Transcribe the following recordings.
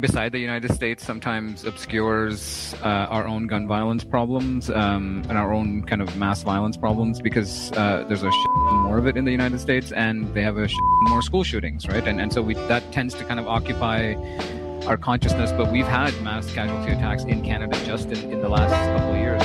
beside the United States sometimes obscures our own gun violence problems and our own kind of mass violence problems, because there's a more of it in the United States, and they have a more school shootings, right? And so that tends to kind of occupy our consciousness. But we've had mass casualty attacks in Canada just in the last couple of years.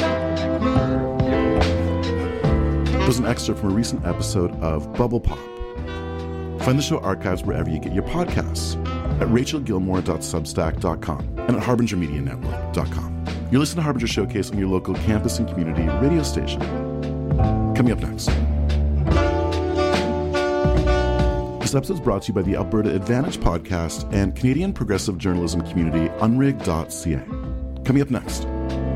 There's an excerpt from a recent episode of Bubble Pop. Find the show archives wherever you get your podcasts, at rachelgilmore.substack.com and at harbingermedianetwork.com. You're listening to Harbinger Showcase on your local campus and community radio station. Coming up next. This episode is brought to you by the Alberta Advantage podcast and Canadian progressive journalism community unrig.ca. Coming up next.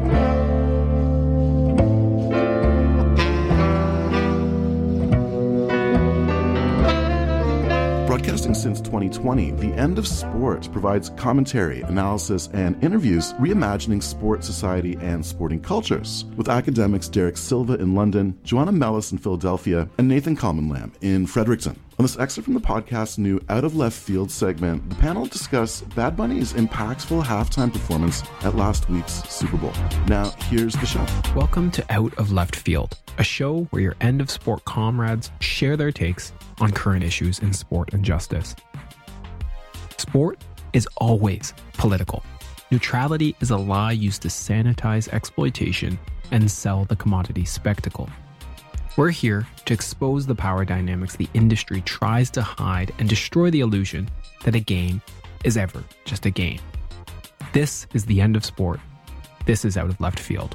Broadcasting since 2020, The End of Sport provides commentary, analysis, and interviews reimagining sport, society, and sporting cultures, with academics Derek Silva in London, Joanna Mellis in Philadelphia, and Nathan Kalman-Lamb in Fredericton. On this excerpt from the podcast's new Out of Left Field segment, the panel discuss Bad Bunny's impactful halftime performance at last week's Super Bowl. Now, here's the show. Welcome to Out of Left Field, a show where your End of Sport comrades share their takes on current issues in sport and justice. Sport is always political. Neutrality is a lie used to sanitize exploitation and sell the commodity spectacle. We're here to expose the power dynamics the industry tries to hide and destroy the illusion that a game is ever just a game. This is the End of Sport. This is Out of Left Field.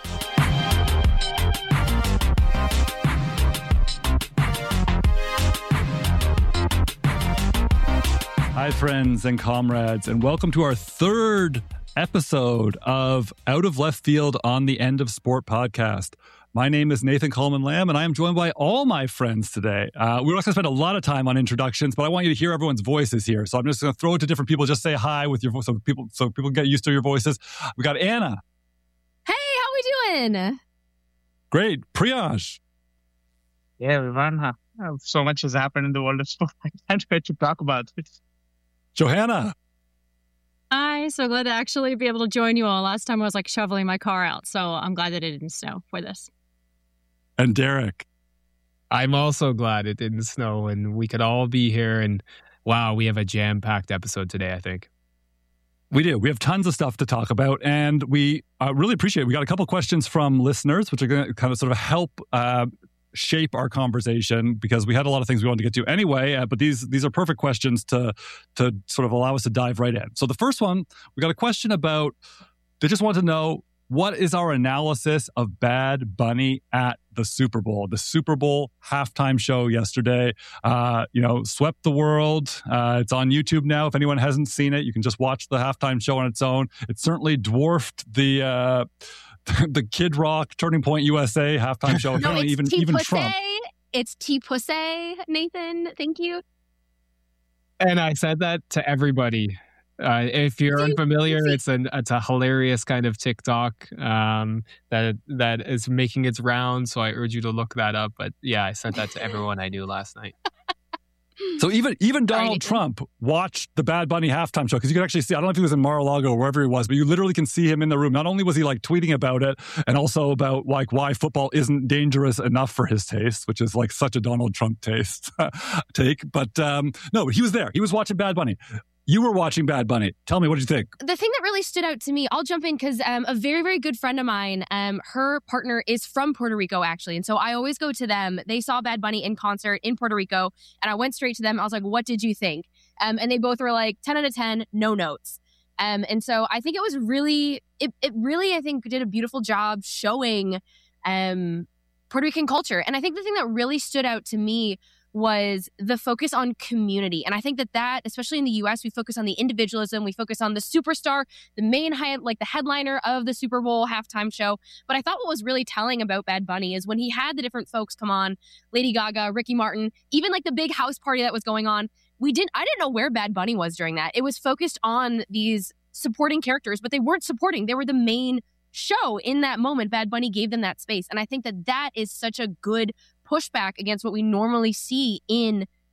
Hi, friends and comrades, and welcome to our third episode of Out of Left Field on the End of Sport podcast. My name is Nathan Kalman-Lamb, and I am joined by all my friends today. We're not going to spend a lot of time on introductions, but I want you to hear everyone's voices here. So I'm just going to throw it to different people. Just say hi with your voice, so people get used to your voices. We got Anna. Hey, how we doing? Great. Priyansh. Yeah, everyone. So much has happened in the world of sport. I can't wait to talk about it. Johanna. Hi, so glad to actually be able to join you all. Last time I was like shoveling my car out, so I'm glad that it didn't snow for this. And Derek. I'm also glad it didn't snow and we could all be here. And wow, we have a jam-packed episode today, I think. We do. We have tons of stuff to talk about, and we really appreciate it. We got a couple questions from listeners, which are going to kind of sort of help shape our conversation, because we had a lot of things we wanted to get to anyway, but these are perfect questions to sort of allow us to dive right in. So the first one, we got a question about, they just want to know, what is our analysis of Bad Bunny at the Super Bowl? The Super Bowl halftime show yesterday, swept the world. It's on YouTube now. If anyone hasn't seen it, you can just watch the halftime show on its own. It certainly dwarfed the Kid Rock Turning Point USA halftime show. No, even Trump. It's T-Pussy, Nathan. Thank you. And I said that to everybody. If you're unfamiliar, it's a hilarious kind of TikTok that is making its rounds. So I urge you to look that up. But yeah, I sent that to everyone I knew last night. So even Donald Trump watched the Bad Bunny halftime show, because you could actually see, I don't know if he was in Mar-a-Lago or wherever he was, but you literally can see him in the room. Not only was he like tweeting about it, and also about like why football isn't dangerous enough for his taste, which is like such a Donald Trump take. But no, he was there. He was watching Bad Bunny. You were watching Bad Bunny. Tell me, what did you think? The thing that really stood out to me, I'll jump in because a very, very good friend of mine, her partner is from Puerto Rico, actually. And so I always go to them. They saw Bad Bunny in concert in Puerto Rico, and I went straight to them. I was like, what did you think? And they both were like, 10 out of 10, no notes. And so I think it was really, it really, I think, did a beautiful job showing Puerto Rican culture. And I think the thing that really stood out to me was the focus on community. And I think that, especially in the US, we focus on the individualism, we focus on the superstar, the main the headliner of the Super Bowl halftime show. But I thought what was really telling about Bad Bunny is when he had the different folks come on, Lady Gaga, Ricky Martin, even like the big house party that was going on, I didn't know where Bad Bunny was during that. It was focused on these supporting characters, but they weren't supporting. They were the main show in that moment. Bad Bunny gave them that space. And I think that is such a good pushback against what we normally see in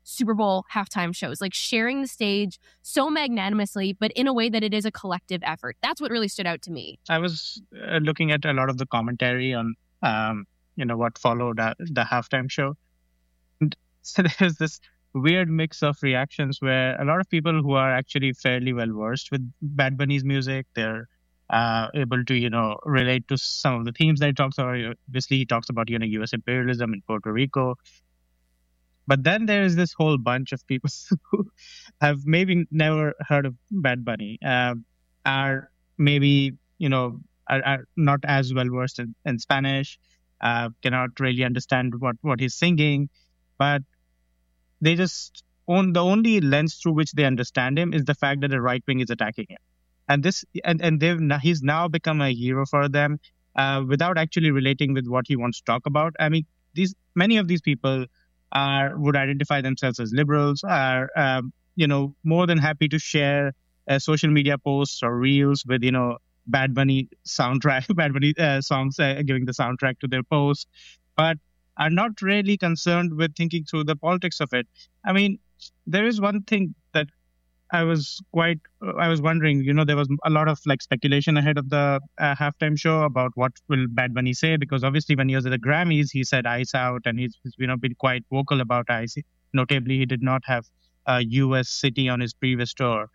Super Bowl halftime shows, like sharing the stage so magnanimously, but in a way that it is a collective effort. That's what really stood out to me. I was looking at a lot of the commentary on, what followed the halftime show. And so there's this weird mix of reactions where a lot of people who are actually fairly well versed with Bad Bunny's music, they're able to, relate to some of the themes that he talks about. Obviously, he talks about, U.S. imperialism in Puerto Rico. But then there is this whole bunch of people who have maybe never heard of Bad Bunny, are maybe, are not as well versed in Spanish, cannot really understand what he's singing, but they just the only lens through which they understand him is the fact that the right wing is attacking him. And he's now become a hero for them without actually relating with what he wants to talk about. I mean, many of these people would identify themselves as liberals, are more than happy to share social media posts or reels with Bad Bunny soundtrack, Bad Bunny songs giving the soundtrack to their posts, but are not really concerned with thinking through the politics of it. I mean, there is one thing that I was wondering, there was a lot of speculation ahead of the halftime show about what will Bad Bunny say, because obviously when he was at the Grammys, he said Ice Out, and he's been quite vocal about Ice. Notably, he did not have a U.S. city on his previous tour.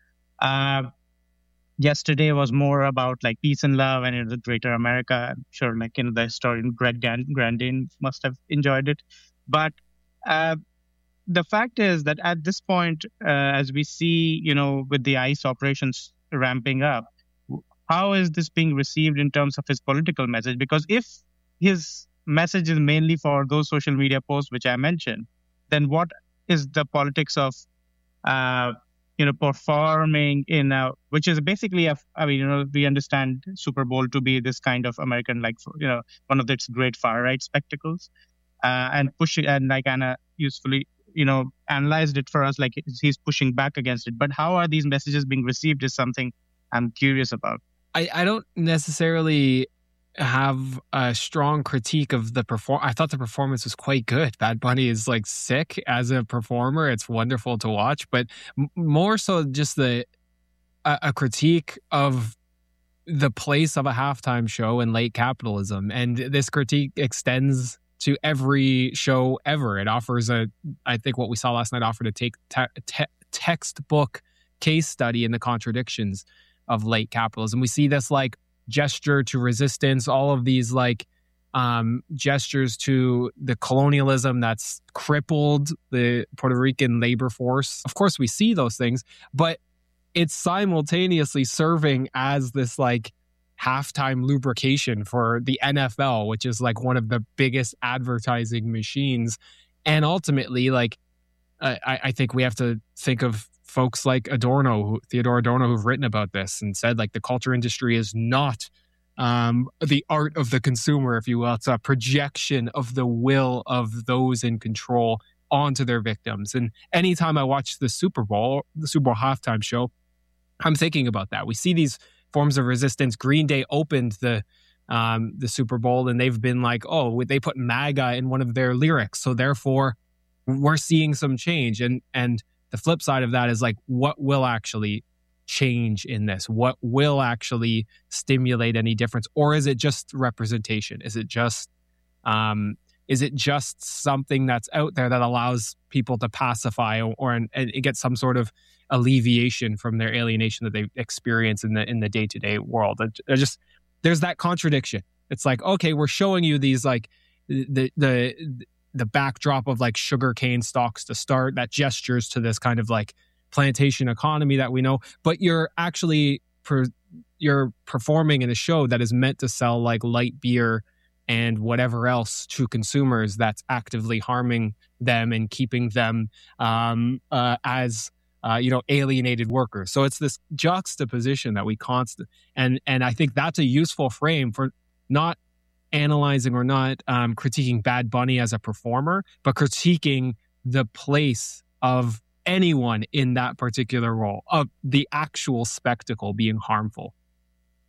Yesterday was more about peace and love and the greater America. I'm sure the historian Greg Grandin must have enjoyed it. But the fact is that at this point, as we see, with the ICE operations ramping up, how is this being received in terms of his political message? Because if his message is mainly for those social media posts which I mentioned, then what is the politics of, performing which is basically we understand Super Bowl to be this kind of American, one of its great far right spectacles, and pushing, and Anna usefully analyzed it for us, he's pushing back against it. But how are these messages being received is something I'm curious about. I don't necessarily have a strong critique of the I thought the performance was quite good. Bad Bunny is sick as a performer. It's wonderful to watch, but more so just a critique of the place of a halftime show in late capitalism. And this critique extends to every show ever. It offers I think what we saw last night offered a textbook case study in the contradictions of late capitalism. We see this gesture to resistance, all of these gestures to the colonialism that's crippled the Puerto Rican labor force. Of course, we see those things, but it's simultaneously serving as this halftime lubrication for the NFL, which is one of the biggest advertising machines. And ultimately, I think we have to think of folks like Theodore Adorno, who've written about this and said the culture industry is not the art of the consumer, if you will. It's a projection of the will of those in control onto their victims. And anytime I watch the Super Bowl halftime show, I'm thinking about that. We see these forms of resistance. Green Day opened the Super Bowl, and they've been they put MAGA in one of their lyrics, so therefore we're seeing some change. And the flip side of that is what will actually change in this? What will actually stimulate any difference? Or is it just representation? Is it just something that's out there that allows people to pacify and get some sort of alleviation from their alienation that they experience in the day-to-day world? There's that contradiction. It's okay, we're showing you these the backdrop of sugarcane stalks to start, that gestures to this kind of plantation economy that we know, but you're actually you're performing in a show that is meant to sell light beer and whatever else to consumers that's actively harming them and keeping them as alienated workers. So it's this juxtaposition that we and I think that's a useful frame for not analyzing or not critiquing Bad Bunny as a performer, but critiquing the place of anyone in that particular role, of the actual spectacle being harmful.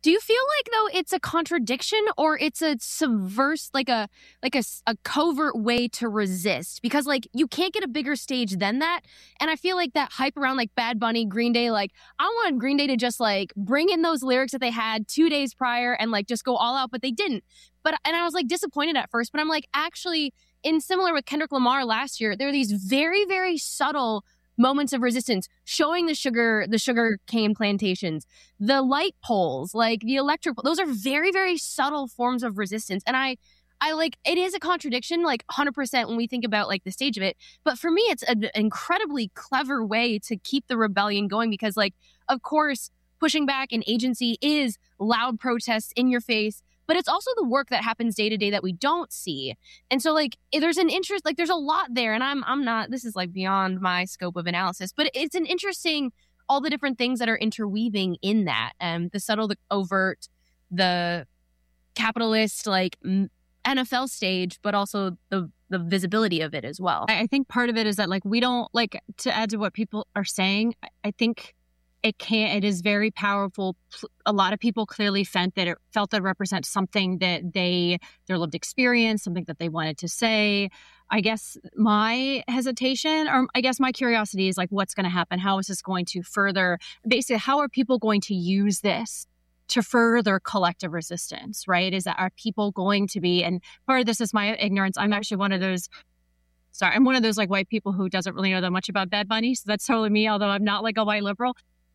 Do you feel like, though, it's a contradiction or it's a like a covert way to resist? Because, like, you can't get a bigger stage than that. And I feel like that hype around, like, Bad Bunny, Green Day, like, I wanted Green Day to just, like, bring in those lyrics that they had 2 days prior and, like, just go all out, but they didn't. And I was, like, disappointed at first. But I'm like, actually, similar with Kendrick Lamar last year, there are these very, very subtle moments of resistance, showing the sugar cane plantations, the light poles, like the electric, those are very, very subtle forms of resistance. And I like, it is a contradiction, like 100% when we think about like the stage of it. But for me, it's an incredibly clever way to keep the rebellion going because, like, of course, pushing back an agency is loud protests in your face, but it's also the work that happens day to day that we don't see. And so, like, there's an interest, like, there's a lot there. And I'm not, this is like beyond my scope of analysis, but it's an interesting, all the different things that are interweaving in that. The subtle, the overt, the capitalist, like, NFL stage, but also the visibility of it as well. I think part of it is that, like, we don't, like, to add to what people are saying, I think it is very powerful. A lot of people clearly felt that it represents something that their lived experience, something that they wanted to say. I guess my hesitation, or I guess my curiosity is, like, what's going to happen? How is this going to further, basically, how are people going to use this to further collective resistance, right? Are people going to be, and part of this is my ignorance. I'm actually one of those like white people who doesn't really know that much about Bad Bunny. So that's totally me, although I'm not like a white liberal.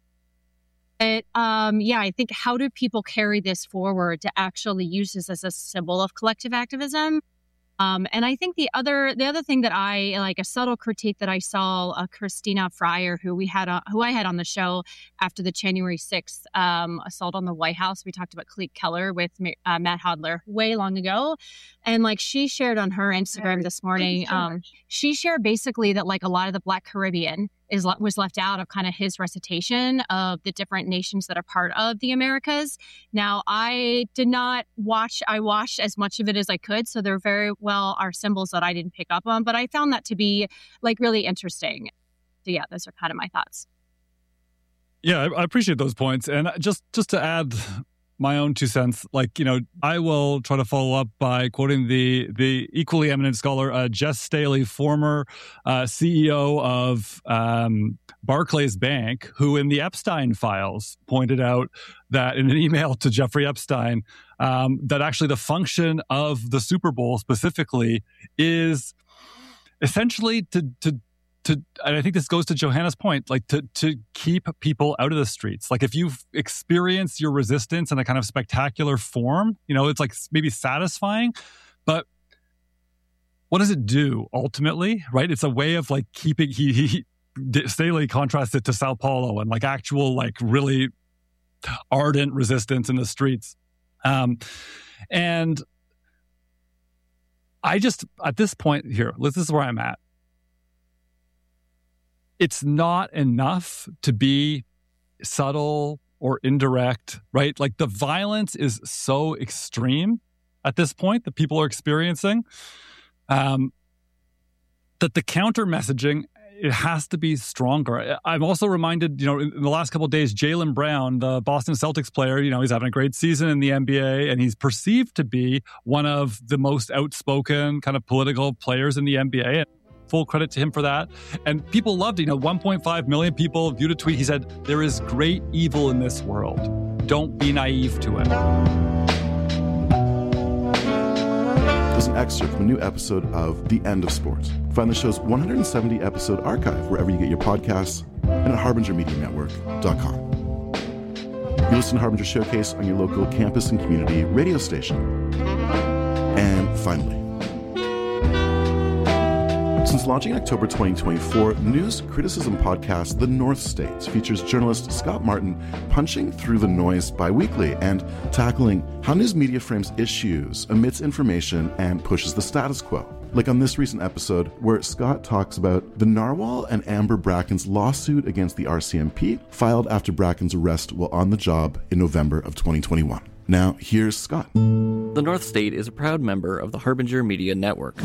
But I think, how do people carry this forward to actually use this as a symbol of collective activism? And I think the other thing that I like, a subtle critique that I saw, Christina Fryer, who I had on the show after the January 6th assault on the White House. We talked about Kalik Keller with Matt Hodler way long ago. And, like, she shared on her Instagram this morning, she shared basically that, like, a lot of the Black Caribbean was left out of kind of his recitation of the different nations that are part of the Americas. Now, I watched as much of it as I could, so there very well are symbols that I didn't pick up on, but I found that to be, like, really interesting. So yeah, those are kind of my thoughts. Yeah, I appreciate those points. And just to add my own 2 cents, like, you know, I will try to follow up by quoting the equally eminent scholar, Jess Staley, former CEO of Barclays Bank, who in the Epstein files pointed out that in an email to Jeffrey Epstein, that actually the function of the Super Bowl specifically is essentially to and I think this goes to Johanna's point, like to keep people out of the streets. Like, if you've experienced your resistance in a kind of spectacular form, you know, it's like maybe satisfying, but what does it do ultimately, right? It's a way of, like, keeping, Staley contrasts it to Sao Paulo and, like, actual, like, really ardent resistance in the streets. And I just, at this point here, this is where I'm at. It's not enough to be subtle or indirect, right? Like, the violence is so extreme at this point that people are experiencing, that the counter messaging, it has to be stronger. I'm also reminded, you know, in the last couple of days, Jaylen Brown, the Boston Celtics player, you know, he's having a great season in the NBA, and he's perceived to be one of the most outspoken kind of political players in the NBA. Full credit to him for that. And people loved it. You know, 1.5 million people viewed a tweet. He said, "There is great evil in this world. Don't be naive to it." There's an excerpt from a new episode of The End of Sports. Find the show's 170 episode archive wherever you get your podcasts and at HarbingerMediaNetwork.com. You listen to Harbinger Showcase on your local campus and community radio station. And finally, since launching in October 2024, news criticism podcast The North States features journalist Scott Martin punching through the noise bi-weekly and tackling how news media frames issues, omits information, and pushes the status quo. Like on this recent episode where Scott talks about the Narwhal and Amber Bracken's lawsuit against the RCMP filed after Bracken's arrest while on the job in November of 2021. Now, here's Scott. The North State is a proud member of the Harbinger Media Network.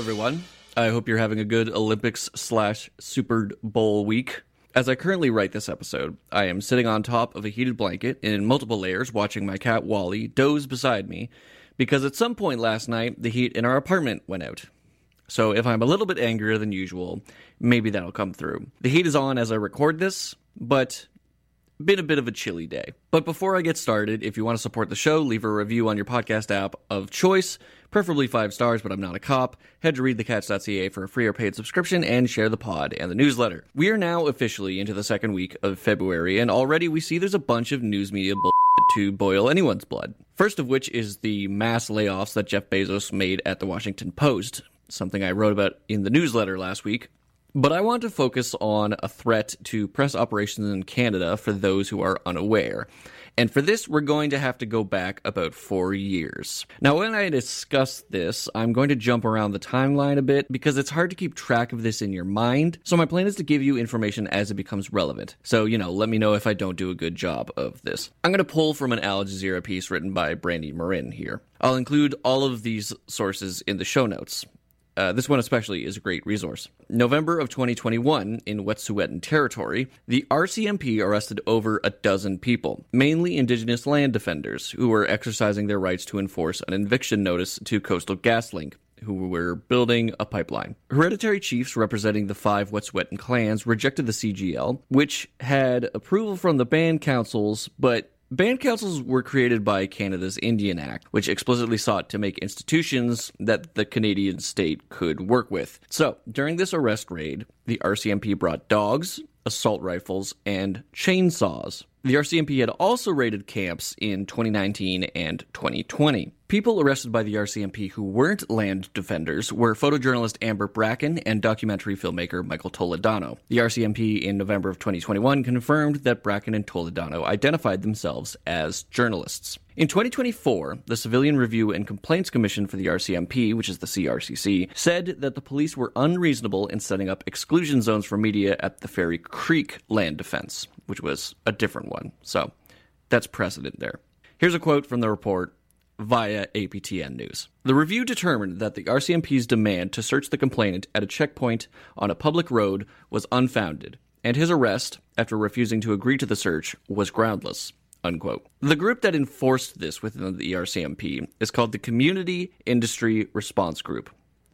everyone. I hope you're having a good Olympics/Super Bowl week. As I currently write this episode, I am sitting on top of a heated blanket in multiple layers watching my cat Wally doze beside me because at some point last night, the heat in our apartment went out. So if I'm a little bit angrier than usual, maybe that'll come through. The heat is on as I record this, but been a bit of a chilly day. But before I get started, if you want to support the show, leave a review on your podcast app of choice, preferably 5 stars, but I'm not a cop. Head to readthecatch.ca for a free or paid subscription and share the pod and the newsletter. We are now officially into the second week of February, and already we see there's a bunch of news media bullshit to boil anyone's blood. First of which is the mass layoffs that Jeff Bezos made at the Washington Post, something I wrote about in the newsletter last week. But I want to focus on a threat to press operations in Canada for those who are unaware. And for this, we're going to have to go back about 4 years. Now, when I discuss this, I'm going to jump around the timeline a bit because it's hard to keep track of this in your mind. So my plan is to give you information as it becomes relevant. So, let me know if I don't do a good job of this. I'm going to pull from an Al Jazeera piece written by Brandy Marin here. I'll include all of these sources in the show notes. This one especially is a great resource. November of 2021, in Wet'suwet'en Territory, the RCMP arrested over a dozen people, mainly Indigenous land defenders, who were exercising their rights to enforce an eviction notice to Coastal GasLink, who were building a pipeline. Hereditary chiefs representing the 5 Wet'suwet'en clans rejected the CGL, which had approval from the band councils, but band councils were created by Canada's Indian Act, which explicitly sought to make institutions that the Canadian state could work with. So, during this arrest raid, the RCMP brought dogs, assault rifles, and chainsaws. The RCMP had also raided camps in 2019 and 2020. People arrested by the RCMP who weren't land defenders were photojournalist Amber Bracken and documentary filmmaker Michael Toledano. The RCMP in November of 2021 confirmed that Bracken and Toledano identified themselves as journalists. In 2024, the Civilian Review and Complaints Commission for the RCMP, which is the CRCC, said that the police were unreasonable in setting up exclusion zones for media at the Fairy Creek land defense, which was a different one. So, that's precedent there. Here's a quote from the report via APTN News. The review determined that the RCMP's demand to search the complainant at a checkpoint on a public road was unfounded, and his arrest, after refusing to agree to the search, was groundless. Unquote. The group that enforced this within the RCMP is called the Community Industry Response Group,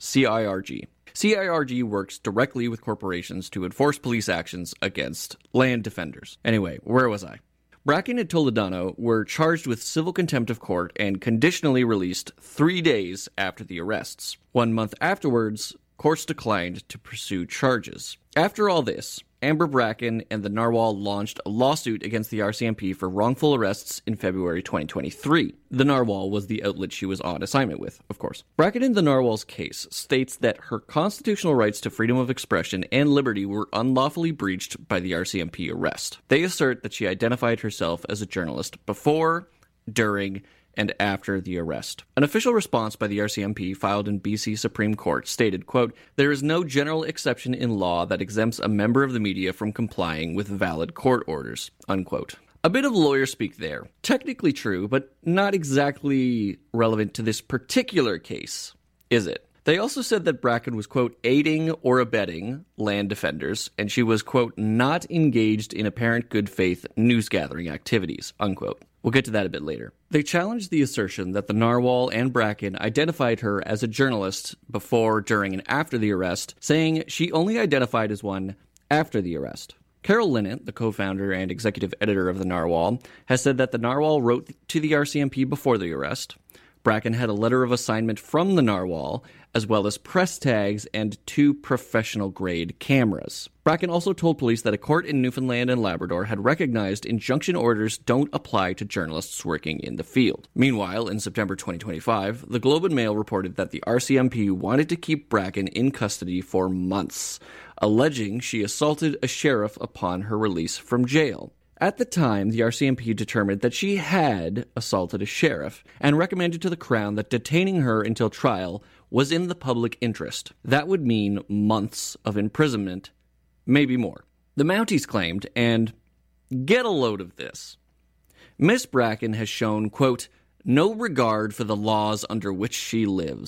CIRG. CIRG works directly with corporations to enforce police actions against land defenders. Anyway, where was I? Bracken and Toledano were charged with civil contempt of court and conditionally released 3 days after the arrests. 1 month afterwards, courts declined to pursue charges. After all this, Amber Bracken and the Narwhal launched a lawsuit against the RCMP for wrongful arrests in February 2023. The Narwhal was the outlet she was on assignment with, of course. Bracken in the Narwhal's case states that her constitutional rights to freedom of expression and liberty were unlawfully breached by the RCMP arrest. They assert that she identified herself as a journalist before, during, and after the arrest. An official response by the RCMP filed in BC Supreme Court stated, quote, "There is no general exception in law that exempts a member of the media from complying with valid court orders," unquote. A bit of lawyer speak there. Technically true, but not exactly relevant to this particular case, is it? They also said that Bracken was, quote, aiding or abetting land defenders, and she was, quote, not engaged in apparent good faith news-gathering activities, unquote. We'll get to that a bit later. They challenged the assertion that the Narwhal and Bracken identified her as a journalist before, during, and after the arrest, saying she only identified as one after the arrest. Carol Linnett, the co-founder and executive editor of the Narwhal, has said that the Narwhal wrote to the RCMP before the arrest. Bracken had a letter of assignment from the Narwhal, as well as press tags and 2 professional-grade cameras. Bracken also told police that a court in Newfoundland and Labrador had recognized injunction orders don't apply to journalists working in the field. Meanwhile, in September 2025, the Globe and Mail reported that the RCMP wanted to keep Bracken in custody for months, alleging she assaulted a sheriff upon her release from jail. At the time, the RCMP determined that she had assaulted a sheriff and recommended to the Crown that detaining her until trial was in the public interest. That would mean months of imprisonment, maybe more. The Mounties claimed, and get a load of this, Miss Bracken has shown, quote, no regard for the laws under which she lives.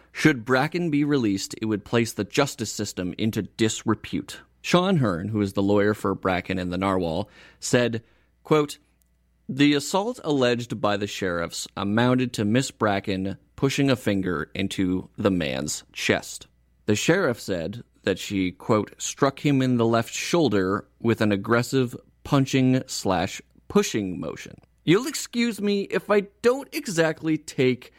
Should Bracken be released, it would place the justice system into disrepute. Sean Hearn, who is the lawyer for Bracken and the Narwhal, said, quote, "The assault alleged by the sheriffs amounted to Miss Bracken pushing a finger into the man's chest. The sheriff said that she, quote, struck him in the left shoulder with an aggressive punching/pushing motion." You'll excuse me if I don't exactly take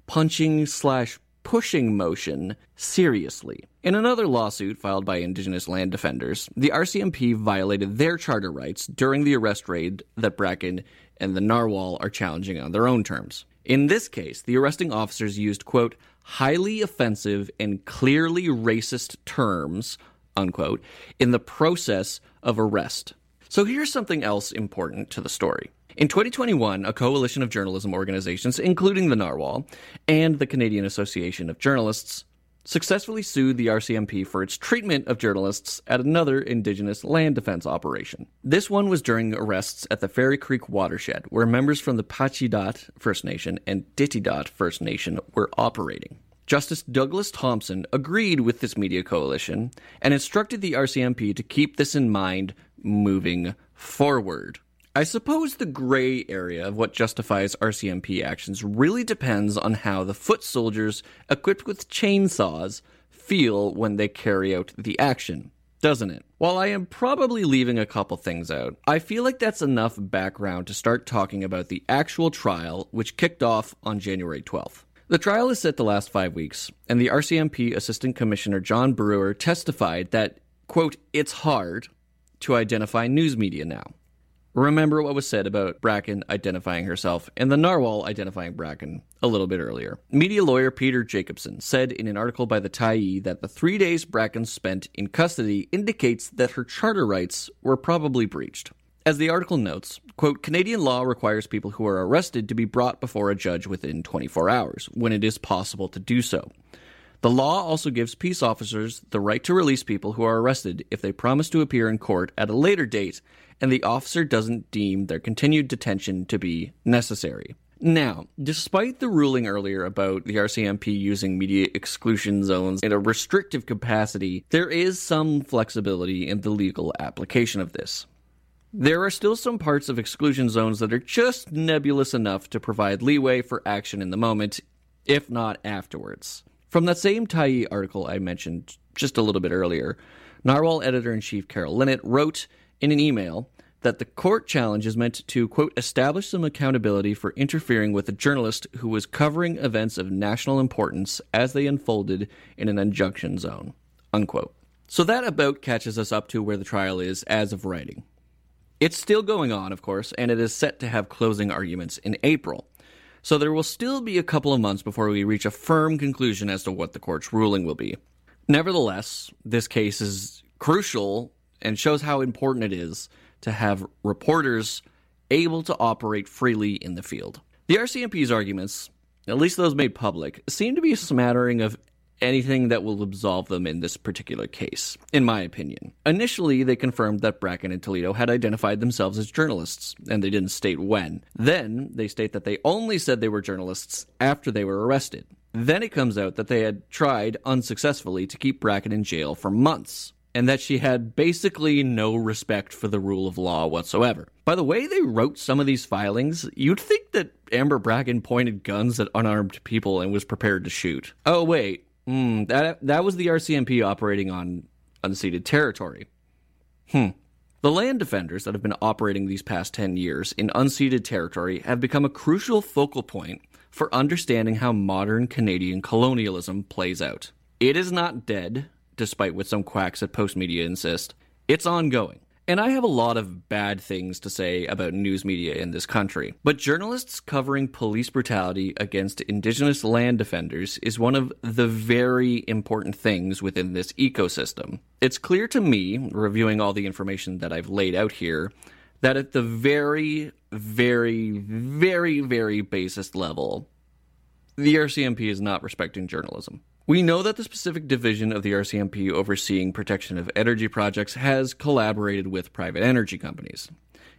punching/pushing motion seriously. In another lawsuit filed by Indigenous land defenders, the RCMP violated their charter rights during the arrest raid that Bracken and the Narwhal are challenging on their own terms. In this case, the arresting officers used, quote, highly offensive and clearly racist terms, unquote, in the process of arrest. So here's something else important to the story. In 2021, a coalition of journalism organizations, including the Narwhal and the Canadian Association of Journalists, successfully sued the RCMP for its treatment of journalists at another Indigenous land defense operation. This one was during arrests at the Fairy Creek watershed, where members from the Pacheedaht First Nation and Ditidaht First Nation were operating. Justice Douglas Thompson agreed with this media coalition and instructed the RCMP to keep this in mind moving forward. I suppose the gray area of what justifies RCMP actions really depends on how the foot soldiers equipped with chainsaws feel when they carry out the action, doesn't it? While I am probably leaving a couple things out, I feel like that's enough background to start talking about the actual trial, which kicked off on January 12th. The trial is set to last 5 weeks, and the RCMP Assistant Commissioner John Brewer testified that, quote, it's hard to identify news media now. Remember what was said about Bracken identifying herself and the Narwhal identifying Bracken a little bit earlier. Media lawyer Peter Jacobson said in an article by the Tyee that the 3 days Bracken spent in custody indicates that her charter rights were probably breached. As the article notes, quote, Canadian law requires people who are arrested to be brought before a judge within 24 hours, when it is possible to do so. The law also gives peace officers the right to release people who are arrested if they promise to appear in court at a later date and the officer doesn't deem their continued detention to be necessary. Now, despite the ruling earlier about the RCMP using media exclusion zones in a restrictive capacity, there is some flexibility in the legal application of this. There are still some parts of exclusion zones that are just nebulous enough to provide leeway for action in the moment, if not afterwards. From that same Tyee article I mentioned just a little bit earlier, Narwhal Editor-in-Chief Carol Linnett wrote in an email that the court challenge is meant to, quote, establish some accountability for interfering with a journalist who was covering events of national importance as they unfolded in an injunction zone, unquote. So that about catches us up to where the trial is as of writing. It's still going on, of course, and it is set to have closing arguments in April. So there will still be a couple of months before we reach a firm conclusion as to what the court's ruling will be. Nevertheless, this case is crucial and shows how important it is to have reporters able to operate freely in the field. The RCMP's arguments, at least those made public, seem to be a smattering of anything that will absolve them in this particular case, in my opinion. Initially, they confirmed that Bracken and Toledo had identified themselves as journalists, and they didn't state when. Then, they state that they only said they were journalists after they were arrested. Then it comes out that they had tried unsuccessfully to keep Bracken in jail for months, and that she had basically no respect for the rule of law whatsoever. By the way they wrote some of these filings, you'd think that Amber Bracken pointed guns at unarmed people and was prepared to shoot. Oh wait, that was the RCMP operating on unceded territory. The land defenders that have been operating these past 10 years in unceded territory have become a crucial focal point for understanding how modern Canadian colonialism plays out. It is not dead, despite what some quacks at Postmedia insist. It's ongoing. And I have a lot of bad things to say about news media in this country. But journalists covering police brutality against Indigenous land defenders is one of the very important things within this ecosystem. It's clear to me, reviewing all the information that I've laid out here, that at the very, very, very, very basest level, the RCMP is not respecting journalism. We know that the specific division of the RCMP overseeing protection of energy projects has collaborated with private energy companies.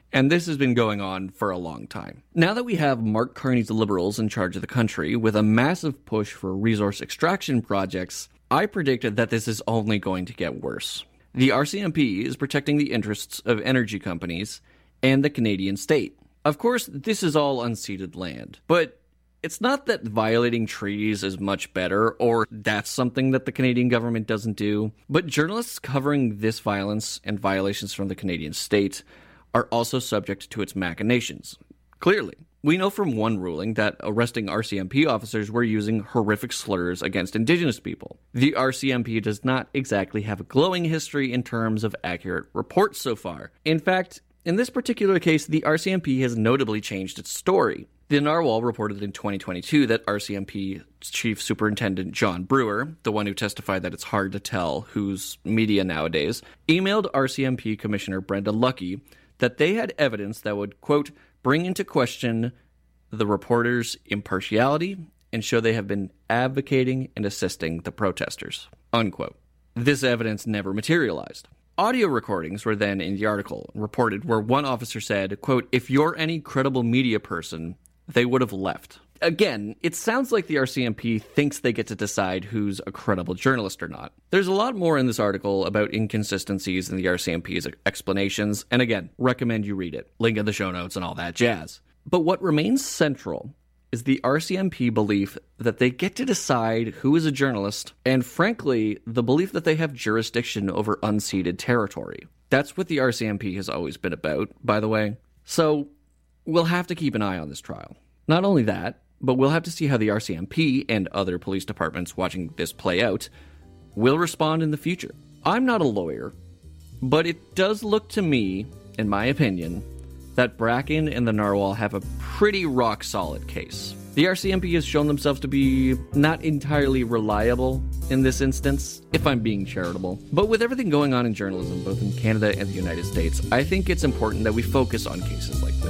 And this has been going on for a long time. Now that we have Mark Carney's Liberals in charge of the country with a massive push for resource extraction projects, I predicted that this is only going to get worse. The RCMP is protecting the interests of energy companies and the Canadian state. Of course, this is all unceded land, but it's not that violating treaties is much better, or that's something that the Canadian government doesn't do, but journalists covering this violence and violations from the Canadian state are also subject to its machinations. Clearly, we know from one ruling that arresting RCMP officers were using horrific slurs against Indigenous people. The RCMP does not exactly have a glowing history in terms of accurate reports so far. In fact, in this particular case, the RCMP has notably changed its story. The Narwhal reported in 2022 that RCMP Chief Superintendent John Brewer, the one who testified that it's hard to tell who's media nowadays, emailed RCMP Commissioner Brenda Lucki that they had evidence that would, quote, bring into question the reporters' impartiality and show they have been advocating and assisting the protesters, unquote. This evidence never materialized. Audio recordings were then in the article reported where one officer said, quote, if you're any credible media person, they would have left. Again, it sounds like the RCMP thinks they get to decide who's a credible journalist or not. There's a lot more in this article about inconsistencies in the RCMP's explanations, and again, recommend you read it. Link in the show notes and all that jazz. But what remains central is the RCMP belief that they get to decide who is a journalist, and frankly, the belief that they have jurisdiction over unceded territory. That's what the RCMP has always been about, by the way. So, we'll have to keep an eye on this trial. Not only that, but we'll have to see how the RCMP and other police departments watching this play out will respond in the future. I'm not a lawyer, but it does look to me, in my opinion, that Bracken and the Narwhal have a pretty rock-solid case. The RCMP has shown themselves to be not entirely reliable in this instance, if I'm being charitable. But with everything going on in journalism, both in Canada and the United States, I think it's important that we focus on cases like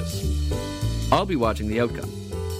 this. I'll be watching the outcome.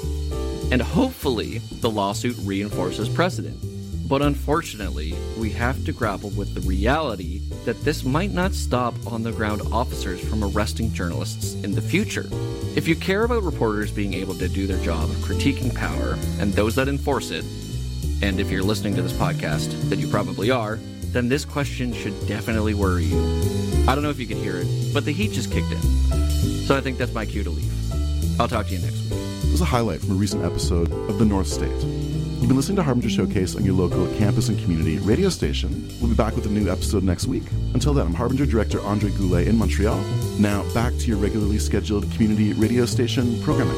And hopefully, the lawsuit reinforces precedent. But unfortunately, we have to grapple with the reality that this might not stop on-the-ground officers from arresting journalists in the future. If you care about reporters being able to do their job of critiquing power and those that enforce it, and if you're listening to this podcast, then you probably are, then this question should definitely worry you. I don't know if you can hear it, but the heat just kicked in. So I think that's my cue to leave. I'll talk to you next week. This is a highlight from a recent episode of The North State. You've been listening to Harbinger Showcase on your local campus and community radio station. We'll be back with a new episode next week. Until then, I'm Harbinger Director Andre Goulet in Montreal. Now, back to your regularly scheduled community radio station programming.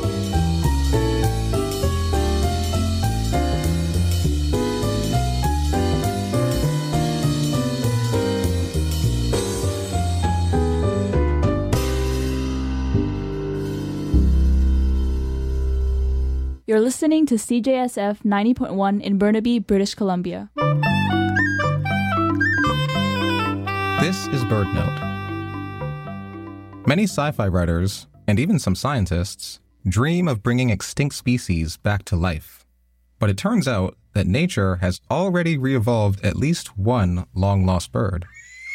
You're listening to CJSF 90.1 in Burnaby, British Columbia. This is BirdNote. Many sci-fi writers, and even some scientists, dream of bringing extinct species back to life. But it turns out that nature has already re-evolved at least one long-lost bird.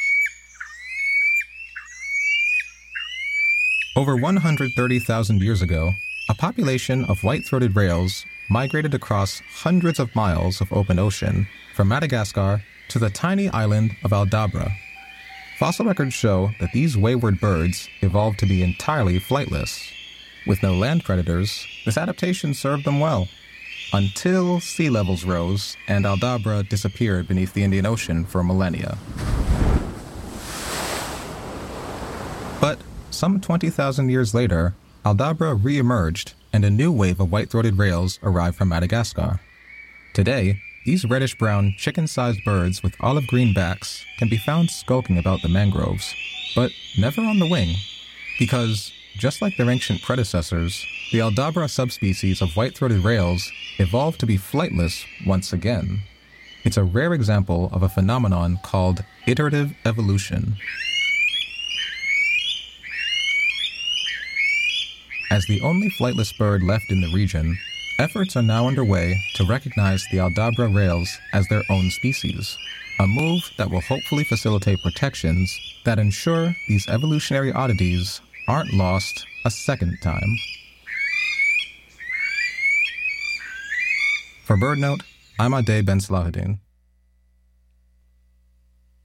Over 130,000 years ago, a population of white-throated rails migrated across hundreds of miles of open ocean from Madagascar to the tiny island of Aldabra. Fossil records show that these wayward birds evolved to be entirely flightless. With no land predators, this adaptation served them well, until sea levels rose and Aldabra disappeared beneath the Indian Ocean for millennia. But some 20,000 years later, Aldabra re-emerged, and a new wave of white-throated rails arrived from Madagascar. Today, these reddish-brown, chicken-sized birds with olive-green backs can be found skulking about the mangroves, but never on the wing, because, just like their ancient predecessors, the Aldabra subspecies of white-throated rails evolved to be flightless once again. It's a rare example of a phenomenon called iterative evolution. As the only flightless bird left in the region, efforts are now underway to recognize the Aldabra rails as their own species, a move that will hopefully facilitate protections that ensure these evolutionary oddities aren't lost a second time. For BirdNote, I'm Ade Ben Salahuddin.